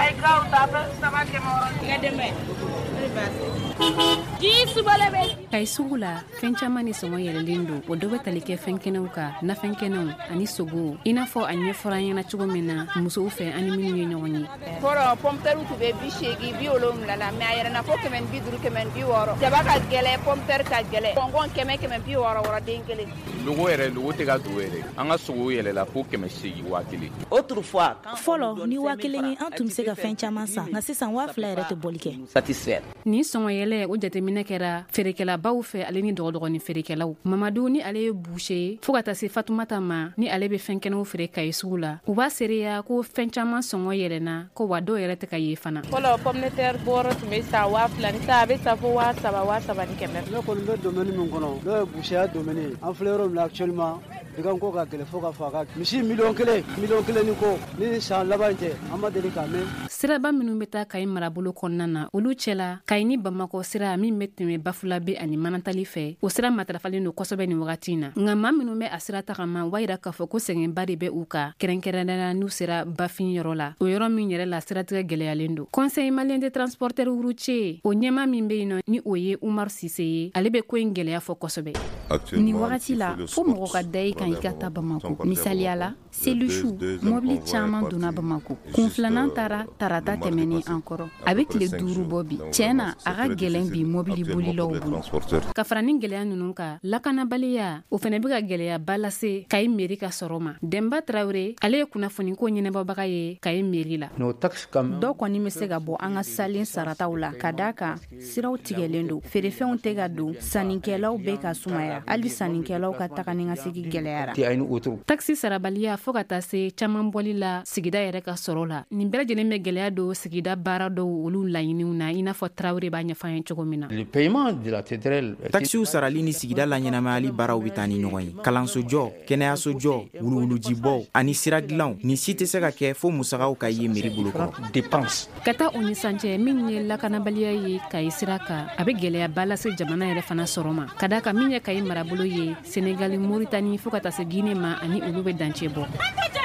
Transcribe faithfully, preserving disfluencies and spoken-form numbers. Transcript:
Kay sugu la fɛn caman ni sɔngɔ yɛlɛlen don o dɔ bɛ tali kɛ fɛn kɛnɛw kan nafɛn kɛnɛw ani sogo i n'a fɔ a ɲɛfɔra an ɲɛna cogo min na musow fɛ ani minnu ye ɲɔgɔn ye. Fɔlɔ pomme de terre tun bɛ bi seegin bi wolonwula la mais a yɛlɛnna fo kɛmɛ ni bi duuru kɛmɛ ni bi wɔɔrɔ jaba ka gɛlɛn pomme de terre ka gɛlɛn kɔngɔn kɛmɛ kɛmɛ bi wɔɔrɔ wɔɔrɔ den kelen. Logo yɛrɛ logo tɛ ka dogo yɛrɛ an ka sogo yɛlɛla fo kɛmɛ seegin waa kelen. Fɔlɔ ni waa kelen ye an tun bɛ se ka fɛn caman san nka sisan waa fila yɛrɛ tɛ boli kɛ. Ni sɔngɔ yɛlɛ o jateminɛ kɛra feerekɛlabaw fɛ ale ni dɔgɔdɔgɔni feerekɛlaw. Mamadu ni ale ye boucher ye fo ka taa se Fatumata ma ni ale bɛ fɛn kɛnɛw feere Kayi sugu la. U b'a sereya ko fɛn caman sɔngɔ yɛlɛna ko wa dɔw yɛrɛ tɛ ka ye fana. Fɔlɔ pomme de terre bɔrɔ tun bɛ sa waa fila ni sa a bɛ sa fo waa saba waa saba ni kɛmɛ. Ne kɔni bɛ domaine min kɔnɔ n'o ye boucheya domaine ye an filɛ yɔrɔ min na actuellement digan ko ka gɛlɛn fo ka fɔ a ka misi miliyɔn kelen miliyɔn kelen ni ko ni san laban tɛ an ma deli k'a mɛn. Siraba minnu bɛ taa Kayi marabolo kɔnɔna na olu cɛla Kayi ni Bamakɔ sira min bɛ tɛmɛ Bafulabe ani Manantali fɛ o sira matarafalen don kosɛbɛ nin wagati in na nka maa minnu bɛ a sira tagama u b'a yira k'a fɔ ko sɛgɛnba de bɛ u kan kɛrɛnkɛrɛnnenya n'u sera Bafin yɔrɔ la o yɔrɔ min yɛrɛ la siratigɛ gɛlɛyalen don. Conseil malien de transporteurs routiers o ɲɛmaa min bɛ yen nɔ ni o ye Umar Sise ye ale bɛ ko in gɛlɛya fɔ kosɛbɛ. Nin wagati la fo mɔgɔ ka da i kan i ka taa Bamako misaliya la selisu mobili caman donna Bamako kun filanan taara tarata tɛmɛnen an kɔrɔ a bɛ tile duuru bɔ bi tiɲɛna a ka gɛlɛn bi mobili bolilaw bolo. Ka fara ni gɛlɛya ninnu kan lakanabaliya o fana bɛ ka gɛlɛyaba lase Kayi mairie ka sɔrɔ ma. Demba Traoré ale ye kunnafoniko ɲɛnabɔbaga ye Kayi mairie la. Dɔw kɔni bɛ se ka bɔ an ka salen sarataw la ka d'a kan siraw tigɛlen don feerefɛnw tɛ ka don sannikɛlaw bɛ ka sumaya hali sannikɛlaw ka taga ni ka segin gɛlɛyara. Taxi sarabaliya fo ka taa se caman bɔli la sigida yɛrɛ ka sɔrɔ la nin bɛɛ lajɛlen bɛ gɛlɛya don sigida baara dɔw olu laɲiniw na i n'a fɔ Traoré b'a ɲɛfɔ an ye cogo min na. Taxiw sarali ni sigida la ɲɛnamayali baaraw bɛ taa ni ɲɔgɔn ye kalanso jɔ kɛnɛyaso jɔ wuluwulujibɔ ani sira dilanw ni si tɛ se ka kɛ fo musagaw ka ye mairie bolo kɔrɔ. Ka taa o nisancɛ min ye lakanabaliya ye Kayi sira kan a bɛ gɛlɛyaba lase jamana yɛrɛ fana sɔrɔ ma ka d'a kan min ye Kayi marabolo ye Senegal Mauritanie fo ka taa se Guinée ma ani olu bɛ dancɛ bɔ.